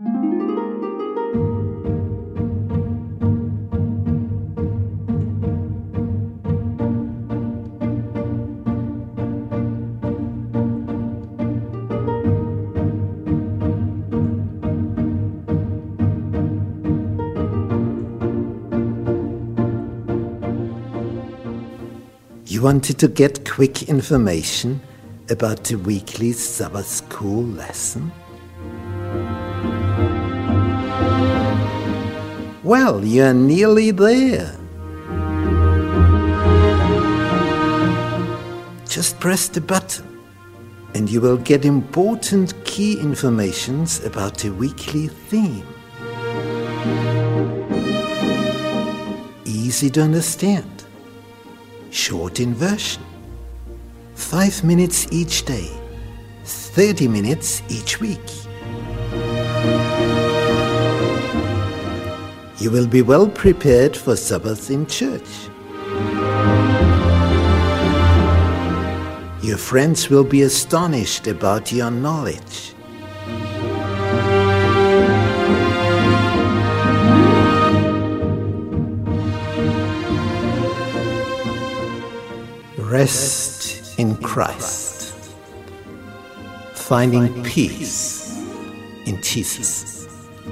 You wanted to get quick information about the weekly Sabbath school lesson? Well, you're nearly there. Just press the button and you will get important key informations about the weekly theme. Easy to understand. Short in version. 5 minutes each day. 30 minutes each week. You will be well prepared for Sabbath in church. Your friends will be astonished about your knowledge. Rest in Christ. Finding peace in Jesus.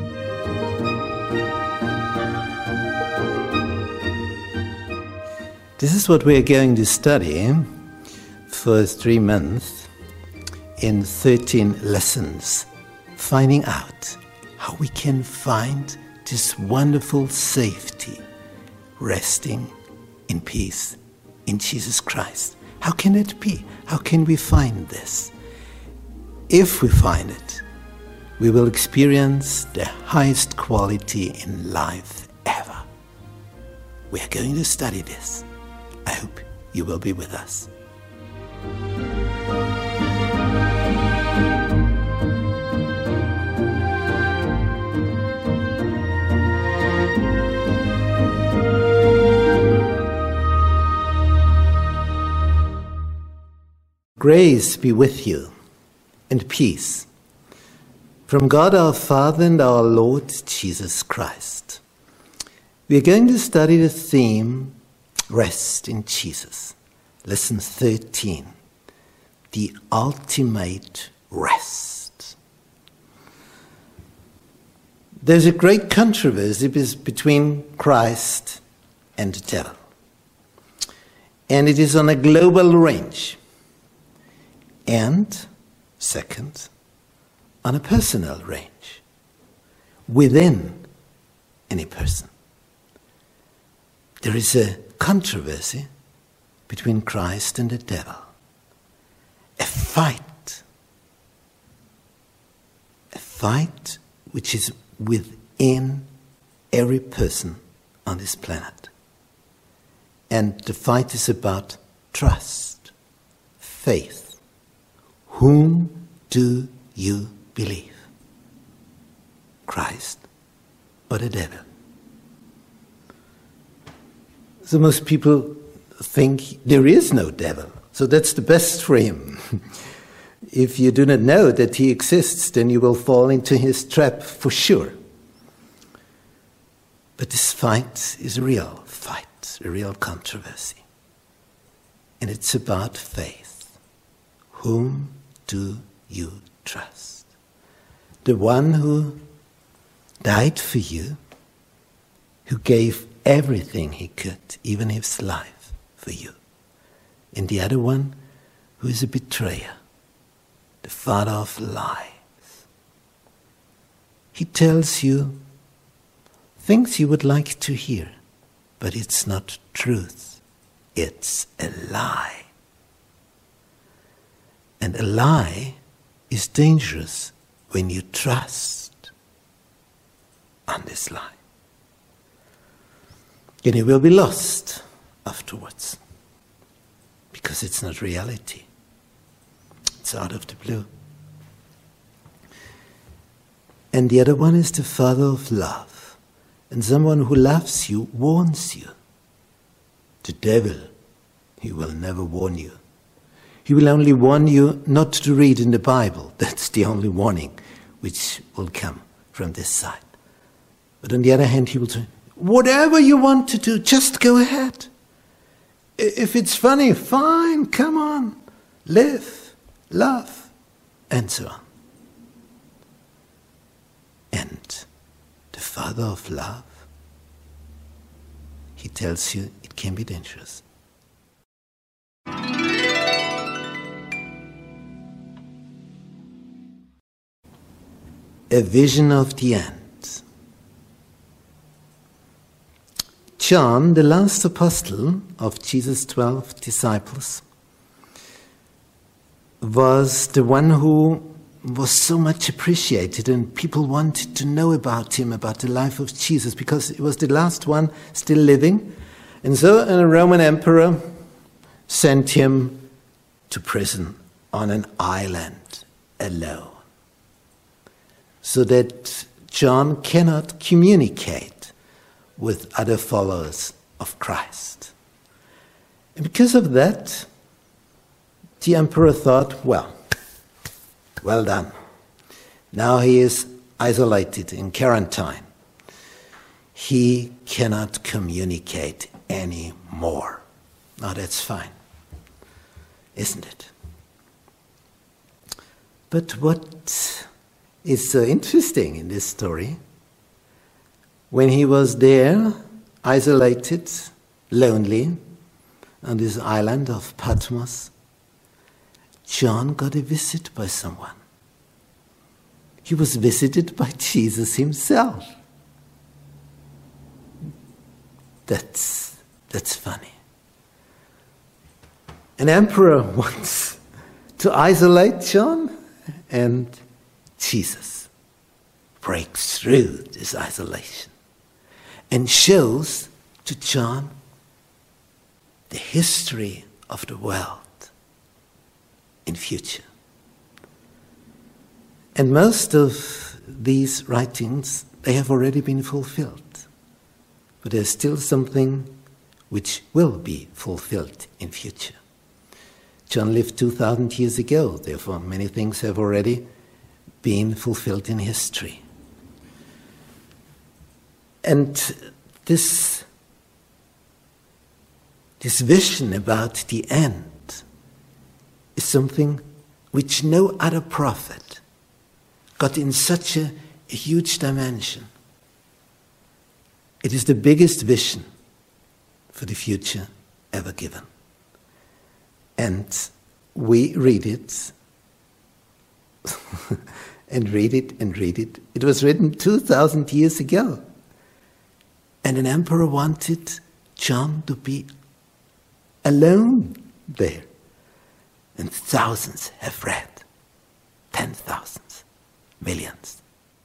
This is what we are going to study for 3 months in 13 lessons, finding out how we can find this wonderful safety, resting in peace in Jesus Christ. How can it be? How can we find this? If we find it, we will experience the highest quality in life ever. We are going to study this. I hope you will be with us. Grace be with you, and peace, from God our Father and our Lord Jesus Christ. We are going to study the theme, Rest in Jesus. Lesson 13, the ultimate rest. There's a great controversy between Christ and the devil, and it is on a global range. And, second, on a personal range, within any person. There is a controversy between Christ and the devil. A fight which is within every person on this planet. And the fight is about trust, faith. Whom do you believe? Christ or the devil? So most people think there is no devil. So that's the best for him. If you do not know that he exists, then you will fall into his trap for sure. But this fight is a real fight, a real controversy. And it's about faith. Whom do you trust? The one who died for you, who gave everything he could, even his life, for you. And the other one who is a betrayer, the father of lies. He tells you things you would like to hear, but it's not truth. It's a lie. And a lie is dangerous when you trust on this lie. And you will be lost afterwards because it's not reality. It's out of the blue. And the other one is the father of love. And someone who loves you warns you. The devil, he will never warn you. He will only warn you not to read in the Bible. That's the only warning which will come from this side. But on the other hand, he will say, whatever you want to do, just go ahead. If it's funny, fine, come on. Live, love, and so on. And the Father of love, he tells you it can be dangerous. A vision of the end. John, the last apostle of Jesus' 12 disciples, was the one who was so much appreciated, and people wanted to know about him, about the life of Jesus, because he was the last one still living. And so a Roman emperor sent him to prison on an island alone, so that John cannot communicate with other followers of Christ. And because of that, the emperor thought, well done. Now he is isolated in quarantine. He cannot communicate anymore. Now that's fine, isn't it? But what is so interesting in this story, when he was there, isolated, lonely, on this island of Patmos, John got a visit by someone. He was visited by Jesus himself. That's funny. An emperor wants to isolate John, and Jesus breaks through this isolation and shows to John the history of the world in future. And most of these writings, they have already been fulfilled. But there's still something which will be fulfilled in future. John lived 2,000 years ago, therefore many things have already been fulfilled in history. And this vision about the end is something which no other prophet got in such a huge dimension. It is the biggest vision for the future ever given. And we read it and read it and read it. It was written 2,000 years ago. And an emperor wanted John to be alone there. And thousands have read. 10,000s, millions.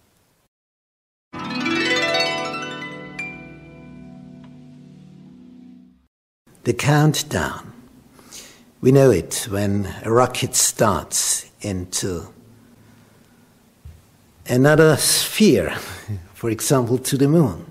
The countdown. We know it when a rocket starts into another sphere, for example, to the moon.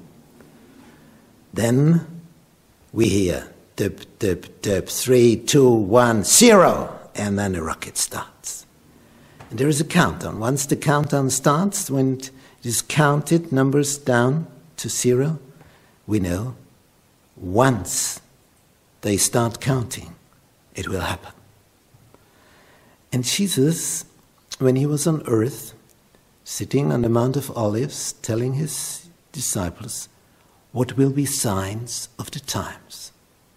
Then we hear dip, dip, dip, 3, 2, 1, 0, and then the rocket starts. And there is a countdown. Once the countdown starts, when it is counted, numbers down to 0, we know once they start counting, it will happen. And Jesus, when he was on earth, sitting on the Mount of Olives, telling his disciples what will be signs of the times.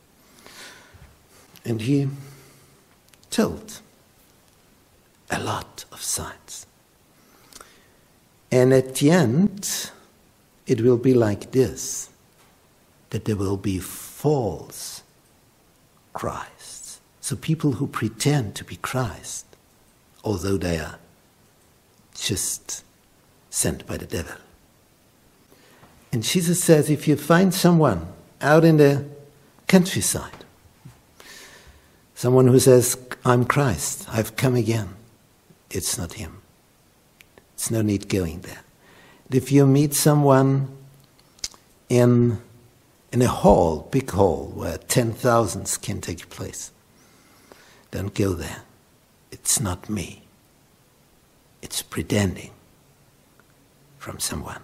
And he told a lot of signs. And at the end, it will be like this, that there will be false Christs. So people who pretend to be Christ, although they are just sent by the devil. And Jesus says, if you find someone out in the countryside, someone who says, I'm Christ, I've come again, it's not him. It's no need going there. And if you meet someone in a hall, big hall, where 10,000s can take place, don't go there. It's not me. It's pretending from someone.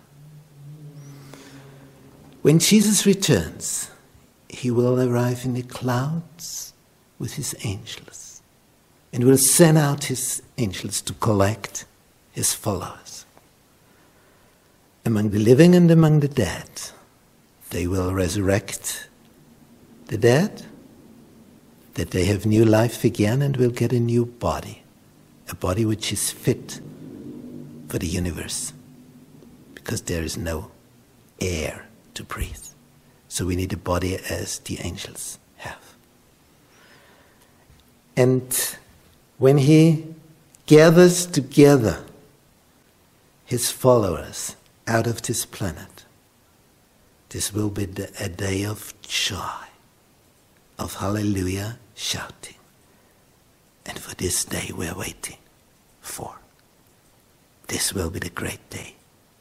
When Jesus returns, he will arrive in the clouds with his angels and will send out his angels to collect his followers. Among the living and among the dead, they will resurrect the dead, that they have new life again and will get a new body, a body which is fit for the universe, because there is no air to breathe. So we need a body as the angels have. And when he gathers together his followers out of this planet, this will be a day of joy, of hallelujah shouting. And for this day we are waiting for. This will be the great day.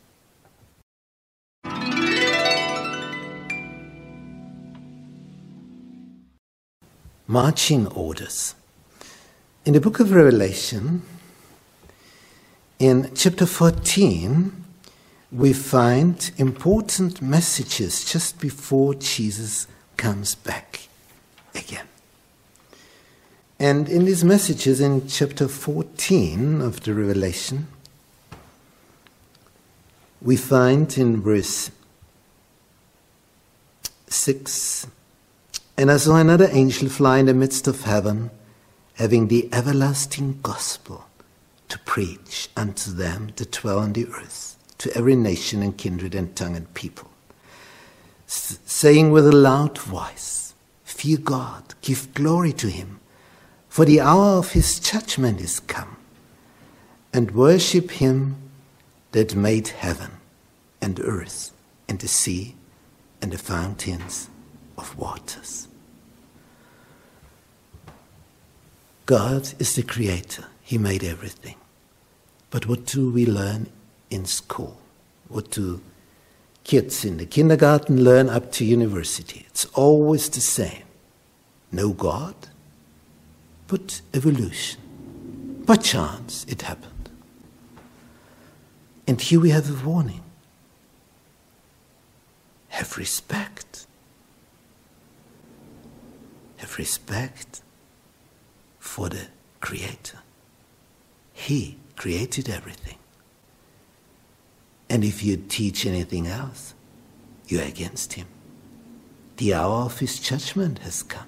Marching orders. In the book of Revelation, in chapter 14, we find important messages just before Jesus comes back again. And in these messages in chapter 14 of the Revelation, we find in verse 6, "And I saw another angel fly in the midst of heaven, having the everlasting gospel to preach unto them that dwell on the earth, to every nation and kindred and tongue and people, saying with a loud voice, Fear God, give glory to him, for the hour of his judgment is come, and worship him that made heaven and earth and the sea and the fountains of waters." God is the creator. He made everything. But what do we learn in school? What do kids in the kindergarten learn up to university? It's always the same. No God, but evolution. By chance it happened. And here we have a warning. Have respect. Have respect for the Creator. He created everything. And if you teach anything else, you're against him. The hour of his judgment has come.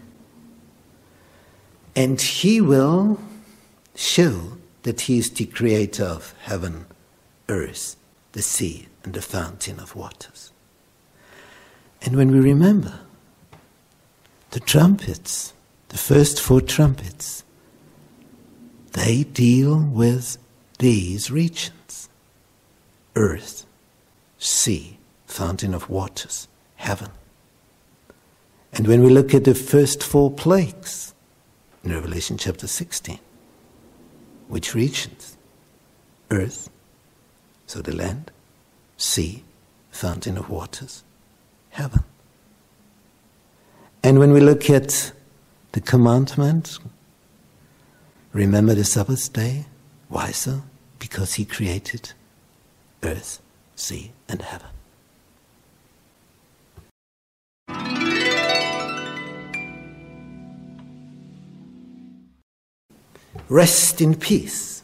And he will show that he is the creator of heaven, earth, the sea, and the fountain of waters. And when we remember the trumpets, the first 4 trumpets, they deal with these regions: earth, sea, fountain of waters, heaven. And when we look at the first 4 plagues in Revelation chapter 16, which regions? Earth, so the land, sea, fountain of waters, heaven. And when we look at the commandment, remember the Sabbath day, why so? Because he created earth, sea, and heaven. Rest in peace.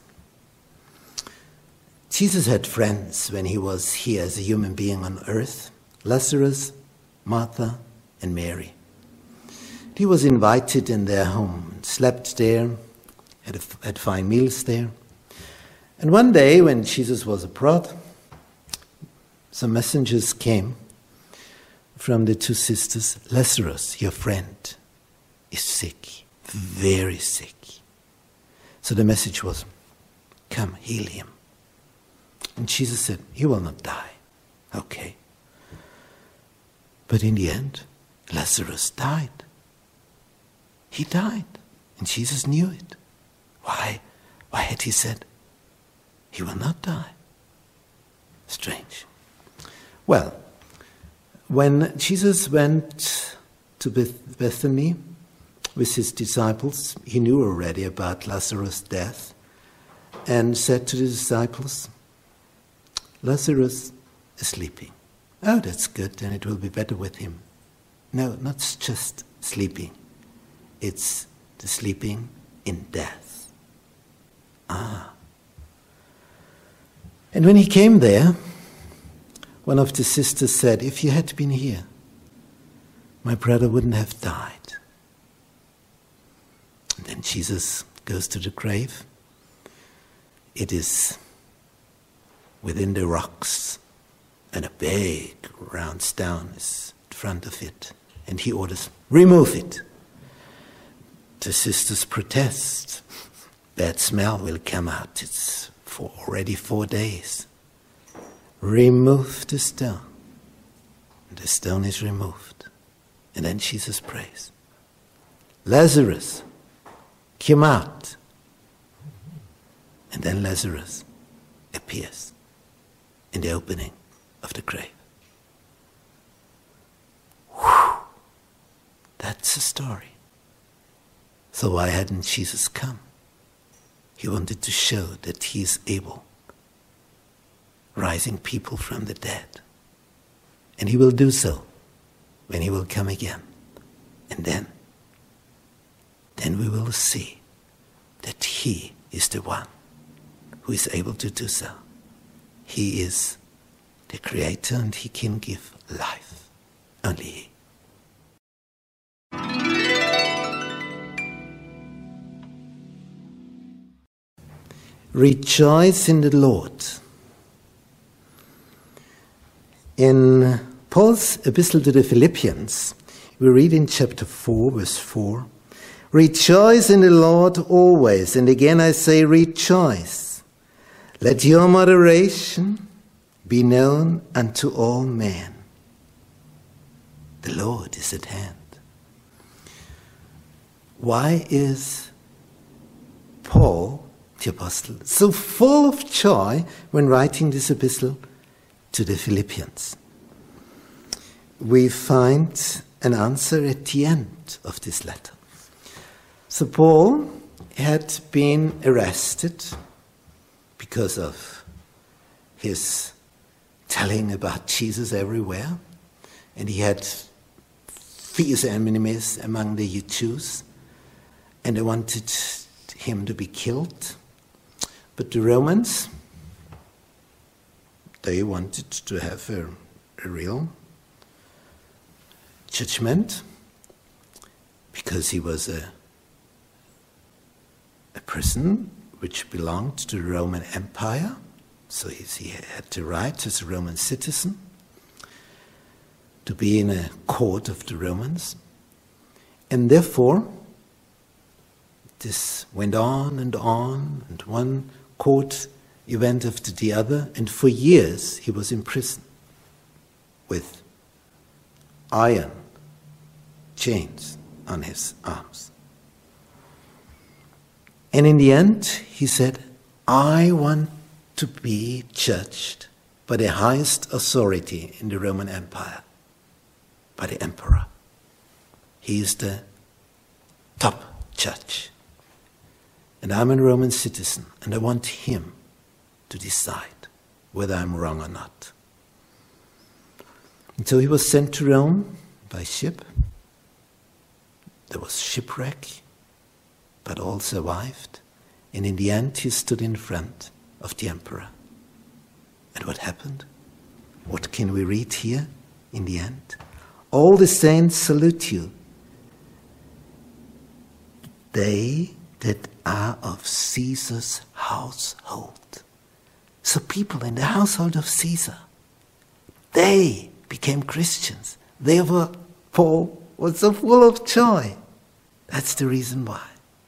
Jesus had friends when he was here as a human being on earth: Lazarus, Martha, and Mary. He was invited in their home, slept there, had fine meals there. And one day when Jesus was abroad, some messengers came from the 2 sisters. "Lazarus, your friend, is sick, very sick." So the message was, "Come, heal him." And Jesus said, "He will not die." Okay. But in the end, Lazarus died. He died. And Jesus knew it. Why? Why had he said, he will not die? Strange. Well, when Jesus went to Bethany with his disciples, he knew already about Lazarus' death and said to the disciples, Lazarus is sleeping. Oh, that's good, then it will be better with him. No, not just sleeping. It's the sleeping in death. And when he came there, one of the sisters said, if you had been here, my brother wouldn't have died. And then Jesus goes to the grave. It is within the rocks, and a big round stone is in front of it. And he orders, remove it. The sisters protest. Bad smell will come out. It's for already 4 days. Remove the stone. And the stone is removed. And then Jesus prays, Lazarus, come out. And then Lazarus appears in the opening of the grave. Whew. That's the story. So why hadn't Jesus come? He wanted to show that he is able, rising people from the dead. And he will do so when he will come again. And then we will see that he is the one who is able to do so. He is the Creator and he can give life. Only he. Rejoice in the Lord. In Paul's epistle to the Philippians, we read in chapter 4, verse 4, rejoice in the Lord always, and again I say rejoice. Let your moderation be known unto all men. The Lord is at hand. Why is Paul, the apostle, so full of joy when writing this epistle to the Philippians? We find an answer at the end of this letter. So Paul had been arrested because of his telling about Jesus everywhere, and he had fierce enemies among the Jews, and they wanted him to be killed. But the Romans, they wanted to have a real judgment, because he was a person which belonged to the Roman Empire, so he had the right as a Roman citizen to be in a court of the Romans. And therefore, this went on, and one court event after the other, and for years he was in prison with iron chains on his arms. And in the end, he said, I want to be judged by the highest authority in the Roman Empire, by the emperor. He is the top judge. And I'm a Roman citizen, and I want him to decide whether I'm wrong or not. And so he was sent to Rome by ship. There was shipwreck, but all survived. And in the end, he stood in front of the emperor. And what happened? What can we read here in the end? All the saints salute you. They that are of Caesar's household. So people in the household of Caesar, they became Christians. Therefore, Paul was so full of joy. That's the reason why.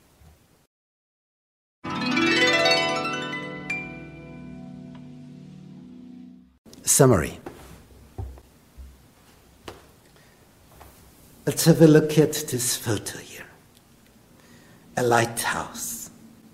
Summary. Let's have a look at this photo here. A lighthouse.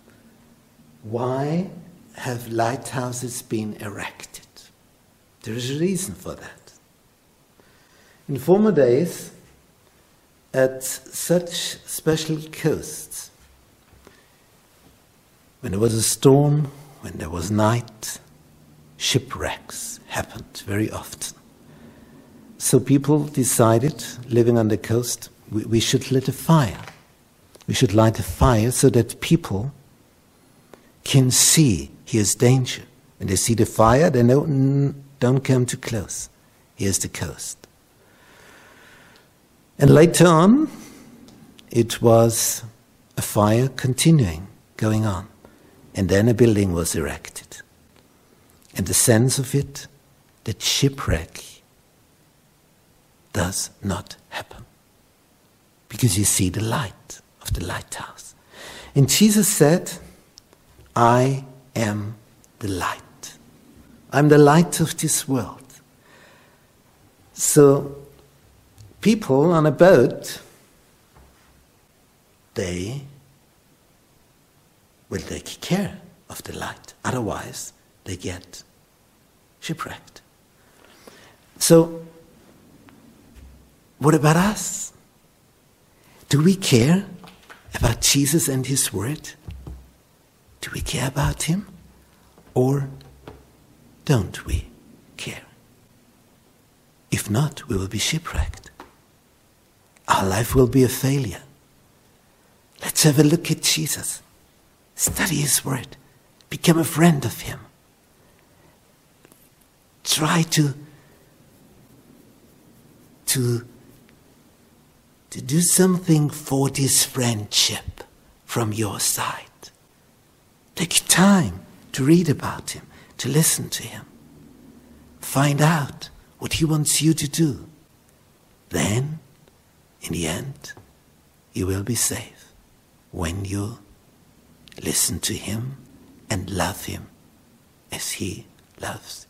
Why have lighthouses been erected? There is a reason for that. In former days, at such special coasts, when there was a storm, when there was night, shipwrecks happened very often. So people decided, living on the coast, we should light a fire. We should light a fire so that people can see here's danger. When they see the fire, they know, don't come too close. Here's the coast. And later on, it was a fire continuing, going on. And then a building was erected. And the sense of it, that shipwreck does not happen. Because you see the light of the lighthouse. And Jesus said, I am the light. I'm the light of this world. So people on a boat, they will take care of the light. Otherwise, they get shipwrecked. So, what about us? Do we care about Jesus and His Word? Do we care about Him? Or don't we care? If not, we will be shipwrecked. Our life will be a failure. Let's have a look at Jesus. Study His Word. Become a friend of Him. Try to do something for this friendship from your side. Take time to read about Him, to listen to Him. Find out what He wants you to do. Then, in the end, you will be safe when you listen to Him and love Him as He loves